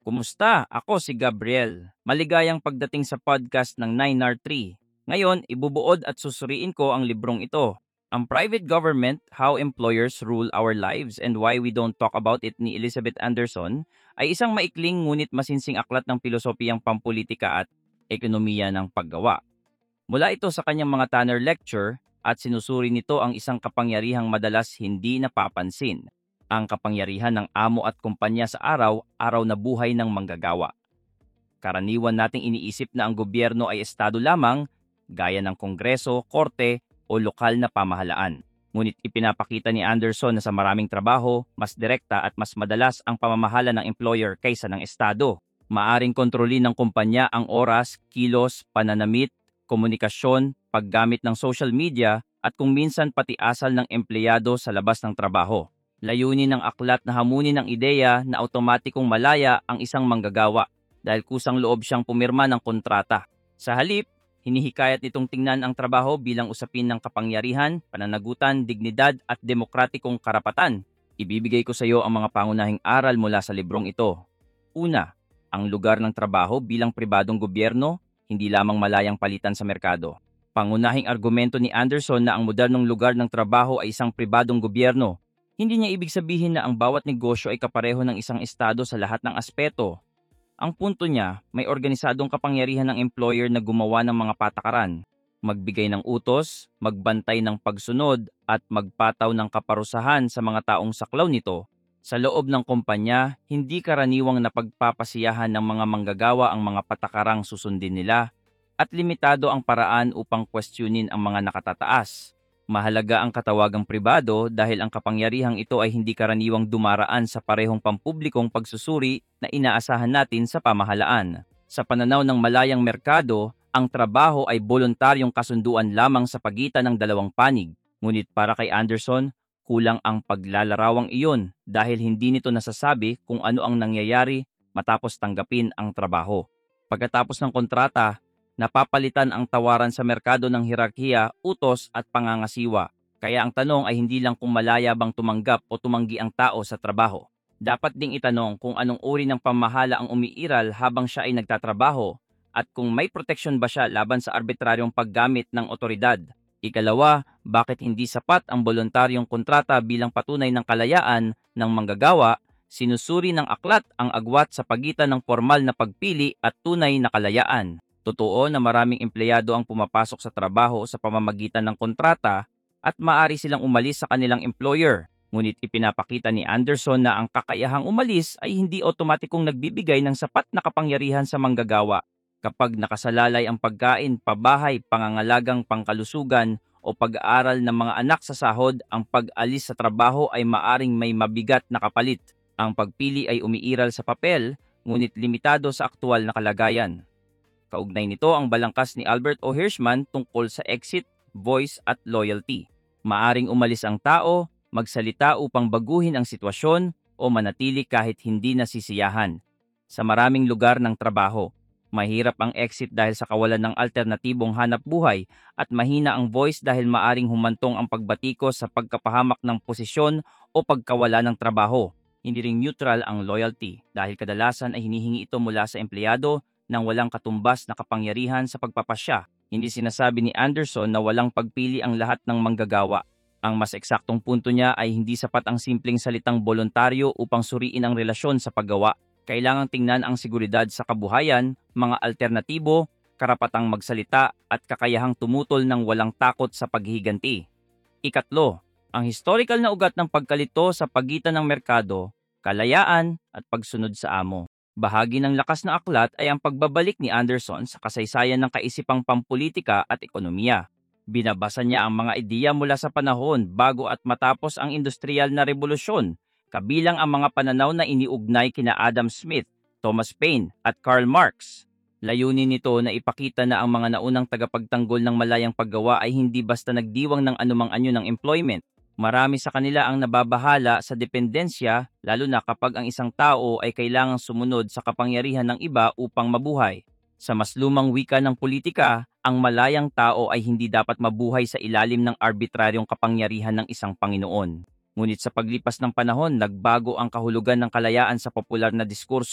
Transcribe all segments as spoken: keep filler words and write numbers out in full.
Kumusta? Ako si Gabriel. Maligayang pagdating sa podcast ng nine R three. Ngayon, ibubuod at susuriin ko ang librong ito. Ang Private Government, How Employers Rule Our Lives and Why We Don't Talk About It ni Elizabeth Anderson ay isang maikling ngunit masinsing aklat ng pilosopiyang pampolitika at ekonomiya ng paggawa. Mula ito sa kanyang mga Tanner Lecture at sinusuri nito ang isang kapangyarihang madalas hindi napapansin, ang kapangyarihan ng amo at kumpanya sa araw-araw na buhay ng manggagawa. Karaniwan nating iniisip na ang gobyerno ay estado lamang, gaya ng kongreso, korte o lokal na pamahalaan. Ngunit ipinapakita ni Anderson na sa maraming trabaho, mas direkta at mas madalas ang pamamahala ng employer kaysa ng estado. Maaring kontrolin ng kumpanya ang oras, kilos, pananamit, komunikasyon, paggamit ng social media at kung minsan pati asal ng empleyado sa labas ng trabaho. Layunin ng aklat na hamunin ang ideya na automatikong malaya ang isang manggagawa dahil kusang loob siyang pumirma ng kontrata. Sa halip, hinihikayat nitong tingnan ang trabaho bilang usapin ng kapangyarihan, pananagutan, dignidad at demokratikong karapatan. Ibibigay ko sa iyo ang mga pangunahing aral mula sa librong ito. Una, ang lugar ng trabaho bilang pribadong gobyerno, hindi lamang malayang palitan sa merkado. Pangunahing argumento ni Anderson na ang modernong lugar ng trabaho ay isang pribadong gobyerno. Hindi niya ibig sabihin na ang bawat negosyo ay kapareho ng isang estado sa lahat ng aspeto. Ang punto niya, may organisadong kapangyarihan ng employer na gumawa ng mga patakaran, magbigay ng utos, magbantay ng pagsunod, at magpataw ng kaparusahan sa mga taong saklaw nito. Sa loob ng kumpanya, hindi karaniwang napagpapasiyahan ng mga manggagawa ang mga patakarang susundin nila at limitado ang paraan upang questionin ang mga nakatataas. Mahalaga ang katawagang pribado dahil ang kapangyarihang ito ay hindi karaniwang dumaraan sa parehong pampublikong pagsusuri na inaasahan natin sa pamahalaan. Sa pananaw ng malayang merkado, ang trabaho ay voluntaryong kasunduan lamang sa pagitan ng dalawang panig. Ngunit para kay Anderson, kulang ang paglalarawang iyon dahil hindi nito nasasabi kung ano ang nangyayari matapos tanggapin ang trabaho. Pagkatapos ng kontrata, napapalitan ang tawaran sa merkado ng hierarkiya, utos at pangangasiwa. Kaya ang tanong ay hindi lang kung malaya bang tumanggap o tumanggi ang tao sa trabaho. Dapat ding itanong kung anong uri ng pamahala ang umiiral habang siya ay nagtatrabaho at kung may proteksyon ba siya laban sa arbitraryong paggamit ng otoridad. Ikalawa, bakit hindi sapat ang voluntaryong kontrata bilang patunay ng kalayaan ng manggagawa? Sinusuri ng aklat ang agwat sa pagitan ng formal na pagpili at tunay na kalayaan. Totoo na maraming empleyado ang pumapasok sa trabaho sa pamamagitan ng kontrata at maaari silang umalis sa kanilang employer. Ngunit ipinapakita ni Anderson na ang kakayahang umalis ay hindi otomatikong nagbibigay ng sapat na kapangyarihan sa manggagawa. Kapag nakasalalay ang pagkain, pabahay, pangangalagang pangkalusugan o pag-aaral ng mga anak sa sahod, ang pag-alis sa trabaho ay maaring may mabigat na kapalit. Ang pagpili ay umiiral sa papel, ngunit limitado sa aktual na kalagayan. Kaugnay nito ang balangkas ni Albert O. Hirschman tungkol sa exit, voice at loyalty. Maaring umalis ang tao, magsalita upang baguhin ang sitwasyon o manatili kahit hindi nasisiyahan. Sa maraming lugar ng trabaho, mahirap ang exit dahil sa kawalan ng alternatibong hanap buhay at mahina ang voice dahil maaring humantong ang pagbatikos sa pagkapahamak ng posisyon o pagkawala ng trabaho. Hindi ring neutral ang loyalty dahil kadalasan ay hinihingi ito mula sa empleyado nang walang katumbas na kapangyarihan sa pagpapasya. Hindi sinasabi ni Anderson na walang pagpili ang lahat ng manggagawa. Ang mas eksaktong punto niya ay hindi sapat ang simpleng salitang voluntaryo upang suriin ang relasyon sa paggawa. Kailangang tingnan ang seguridad sa kabuhayan, mga alternatibo, karapatang magsalita at kakayahang tumutol ng walang takot sa paghihiganti. Ikatlo, ang historical na ugat ng pagkalito sa pagitan ng merkado, kalayaan at pagsunod sa amo. Bahagi ng lakas na aklat ay ang pagbabalik ni Anderson sa kasaysayan ng kaisipang pampolitika at ekonomiya. Binabasa niya ang mga ideya mula sa panahon bago at matapos ang industrial na revolusyon, kabilang ang mga pananaw na iniugnay kina Adam Smith, Thomas Paine at Karl Marx. Layunin nito na ipakita na ang mga naunang tagapagtanggol ng malayang paggawa ay hindi basta nagdiwang ng anumang anyo ng employment. Marami sa kanila ang nababahala sa dependensya, lalo na kapag ang isang tao ay kailangang sumunod sa kapangyarihan ng iba upang mabuhay. Sa mas lumang wika ng politika, ang malayang tao ay hindi dapat mabuhay sa ilalim ng arbitraryong kapangyarihan ng isang Panginoon. Ngunit sa paglipas ng panahon, nagbago ang kahulugan ng kalayaan sa popular na diskurso.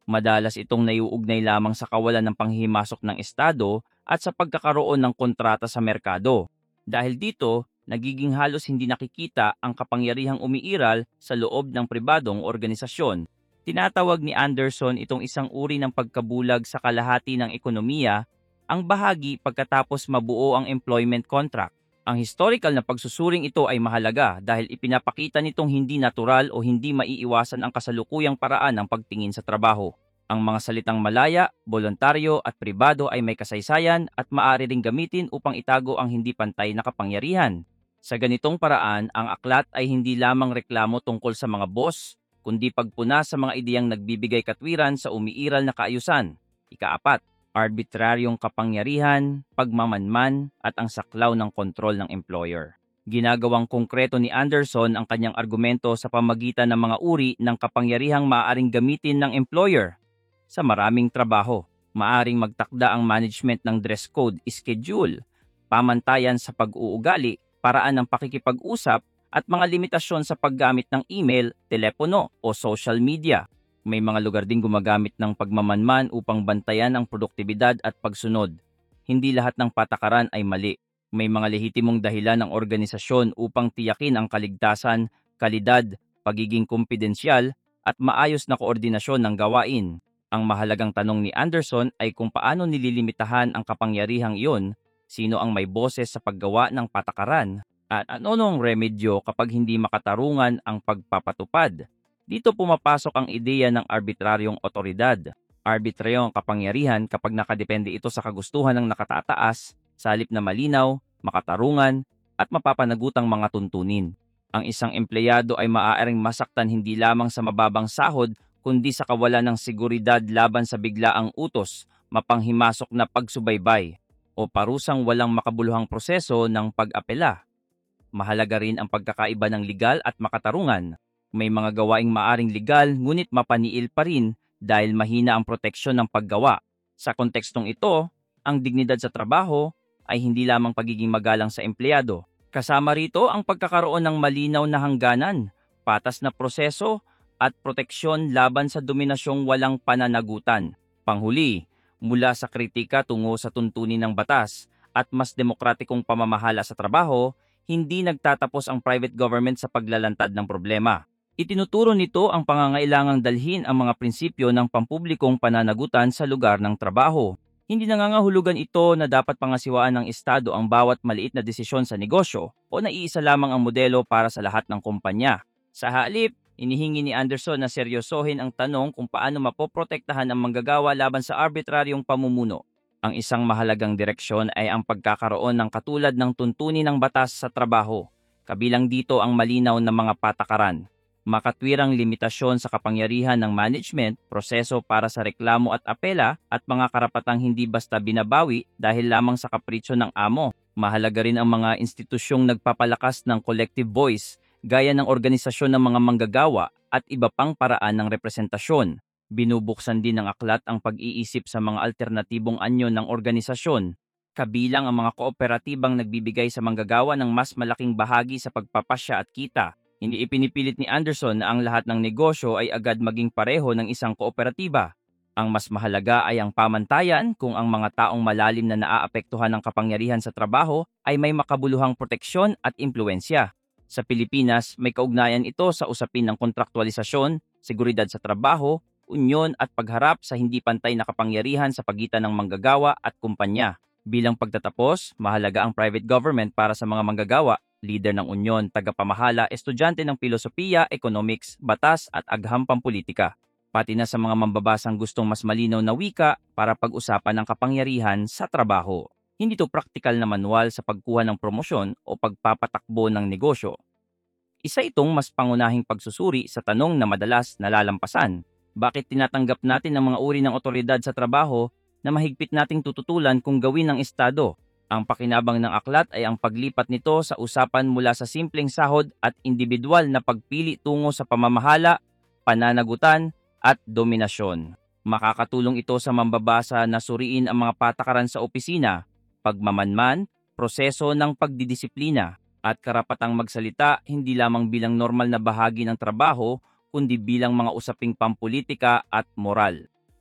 Madalas itong naiuugnay lamang sa kawalan ng panghihimasok ng Estado at sa pagkakaroon ng kontrata sa merkado. Dahil dito, nagiging halos hindi nakikita ang kapangyarihang umiiral sa loob ng pribadong organisasyon. Tinatawag ni Anderson itong isang uri ng pagkabulag sa kalahati ng ekonomiya, ang bahagi pagkatapos mabuo ang employment contract. Ang historical na pagsusuring ito ay mahalaga dahil ipinapakita nitong hindi natural o hindi maiiwasan ang kasalukuyang paraan ng pagtingin sa trabaho. Ang mga salitang malaya, voluntaryo at pribado ay may kasaysayan at maaari ring gamitin upang itago ang hindi pantay na kapangyarihan. Sa ganitong paraan, ang aklat ay hindi lamang reklamo tungkol sa mga boss, kundi pagpuna sa mga ideyang nagbibigay katwiran sa umiiral na kaayusan. Ikaapat, arbitraryong kapangyarihan, pagmamanman, at ang saklaw ng kontrol ng employer. Ginagawang konkreto ni Anderson ang kanyang argumento sa pamagitan ng mga uri ng kapangyarihang maaaring gamitin ng employer. Sa maraming trabaho, maaaring magtakda ang management ng dress code, schedule, pamantayan sa pag-uugali, paraan ng pakikipag-usap, at mga limitasyon sa paggamit ng email, telepono o social media. May mga lugar ding gumagamit ng pagmamanman upang bantayan ang produktibidad at pagsunod. Hindi lahat ng patakaran ay mali. May mga lehitimong dahilan ng organisasyon upang tiyakin ang kaligtasan, kalidad, pagiging kumpidensyal, at maayos na koordinasyon ng gawain. Ang mahalagang tanong ni Anderson ay kung paano nililimitahan ang kapangyarihang iyon, sino ang may boses sa paggawa ng patakaran, at ano-anong remedyo kapag hindi makatarungan ang pagpapatupad. Dito pumapasok ang ideya ng arbitraryong otoridad. Arbitraryong kapangyarihan kapag nakadepende ito sa kagustuhan ng nakatataas, sa halip na malinaw, makatarungan, at mapapanagutang mga tuntunin. Ang isang empleyado ay maaaring masaktan hindi lamang sa mababang sahod, kundi sa kawalan ng seguridad laban sa biglaang utos, mapanghimasok na pagsubaybay, o parusang walang makabuluhang proseso ng pag-apela. Mahalaga rin ang pagkakaiba ng legal at makatarungan. May mga gawaing maaring legal ngunit mapaniil pa rin dahil mahina ang proteksyon ng paggawa. Sa kontekstong ito, ang dignidad sa trabaho ay hindi lamang pagiging magalang sa empleyado. Kasama rito ang pagkakaroon ng malinaw na hangganan, patas na proseso at proteksyon laban sa dominasyong walang pananagutan. Panghuli, mula sa kritika tungo sa tuntunin ng batas at mas demokratikong pamamahala sa trabaho, hindi nagtatapos ang private government sa paglalantad ng problema. Itinuturo nito ang pangangailangang dalhin ang mga prinsipyo ng pampublikong pananagutan sa lugar ng trabaho. Hindi nangangahulugan ito na dapat pangasiwaan ng Estado ang bawat maliit na desisyon sa negosyo o na iisa lamang ang modelo para sa lahat ng kumpanya. Sa halip, inihingi ni Anderson na seryosohin ang tanong kung paano mapoprotektahan ang manggagawa laban sa arbitraryong pamumuno. Ang isang mahalagang direksyon ay ang pagkakaroon ng katulad ng tuntunin ng batas sa trabaho. Kabilang dito ang malinaw na mga patakaran, makatwirang limitasyon sa kapangyarihan ng management, proseso para sa reklamo at apela, at mga karapatang hindi basta binabawi dahil lamang sa kapritsyo ng amo. Mahalaga rin ang mga institusyong nagpapalakas ng collective voice, gaya ng organisasyon ng mga manggagawa at iba pang paraan ng representasyon. Binubuksan din ng aklat ang pag-iisip sa mga alternatibong anyo ng organisasyon, kabilang ang mga kooperatibang nagbibigay sa manggagawa ng mas malaking bahagi sa pagpapasya at kita. Hindi ipinipilit ni Anderson na ang lahat ng negosyo ay agad maging pareho ng isang kooperatiba. Ang mas mahalaga ay ang pamantayan kung ang mga taong malalim na naaapektuhan ng kapangyarihan sa trabaho ay may makabuluhang proteksyon at impluensya. Sa Pilipinas, may kaugnayan ito sa usapin ng kontraktualisasyon, seguridad sa trabaho, unyon at pagharap sa hindi pantay na kapangyarihan sa pagitan ng manggagawa at kumpanya. Bilang pagtatapos, mahalaga ang private government para sa mga manggagawa, lider ng unyon, tagapamahala, estudyante ng filosofiya, economics, batas at agham pampulitika. Pati na sa mga mambabasang gustong mas malinaw na wika para pag-usapan ng kapangyarihan sa trabaho. Hindi ito praktikal na manual sa pagkuha ng promosyon o pagpapatakbo ng negosyo. Isa itong mas pangunahing pagsusuri sa tanong na madalas nalalampasan. Bakit tinatanggap natin ang mga uri ng otoridad sa trabaho na mahigpit nating tututulan kung gawin ng Estado? Ang pakinabang ng aklat ay ang paglipat nito sa usapan mula sa simpleng sahod at individual na pagpili tungo sa pamamahala, pananagutan, at dominasyon. Makakatulong ito sa mambabasa na suriin ang mga patakaran sa opisina, pagmamanman, proseso ng pagdidisiplina, at karapatang magsalita hindi lamang bilang normal na bahagi ng trabaho, kundi bilang mga usaping pampulitika at moral.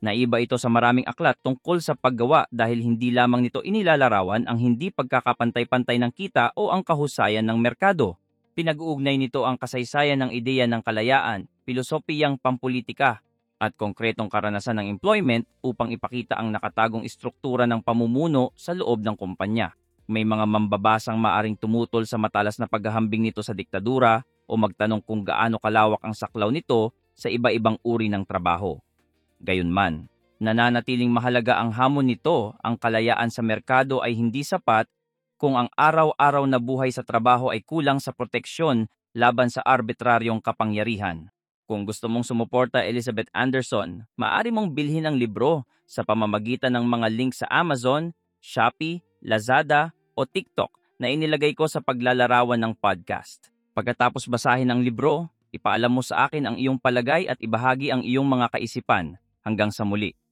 Naiba ito sa maraming aklat tungkol sa paggawa dahil hindi lamang nito inilalarawan ang hindi pagkakapantay-pantay ng kita o ang kahusayan ng merkado. Pinag-uugnay nito ang kasaysayan ng ideya ng kalayaan, pilosopiyang pampulitika, at konkretong karanasan ng employment upang ipakita ang nakatagong istruktura ng pamumuno sa loob ng kumpanya. May mga mambabasang maaring tumutol sa matalas na paghahambing nito sa diktadura o magtanong kung gaano kalawak ang saklaw nito sa iba-ibang uri ng trabaho. Gayunman, nananatiling mahalaga ang hamon nito, ang kalayaan sa merkado ay hindi sapat kung ang araw-araw na buhay sa trabaho ay kulang sa proteksyon laban sa arbitraryong kapangyarihan. Kung gusto mong sumuporta Elizabeth Anderson, maaari mong bilhin ang libro sa pamamagitan ng mga link sa Amazon, Shopee, Lazada o TikTok na inilagay ko sa paglalarawan ng podcast. Pagkatapos basahin ang libro, ipaalam mo sa akin ang iyong palagay at ibahagi ang iyong mga kaisipan. Hanggang sa muli.